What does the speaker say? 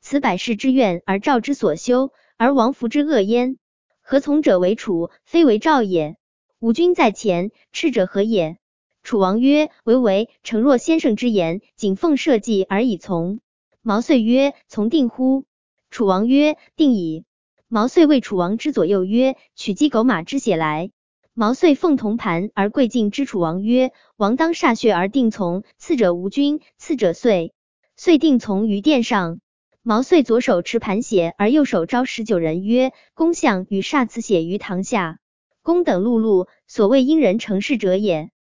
此百世之愿而赵之所修，而王服之恶焉。何从者为楚，非为赵也。吾君在前，赤者何也？楚王曰：为，诚若先生之言，谨奉社稷而以从。毛遂曰：从定乎？楚王曰：定矣。毛遂谓楚王之左右曰：取鸡狗马之血来。毛遂奉铜盘而跪敬之楚王曰：王当歃血而定从，次者吴君，次者遂定从于殿上。毛遂左手持盘血，而右手招19人曰：公相与歃此血于堂下。公等碌碌，所谓因人成事者也。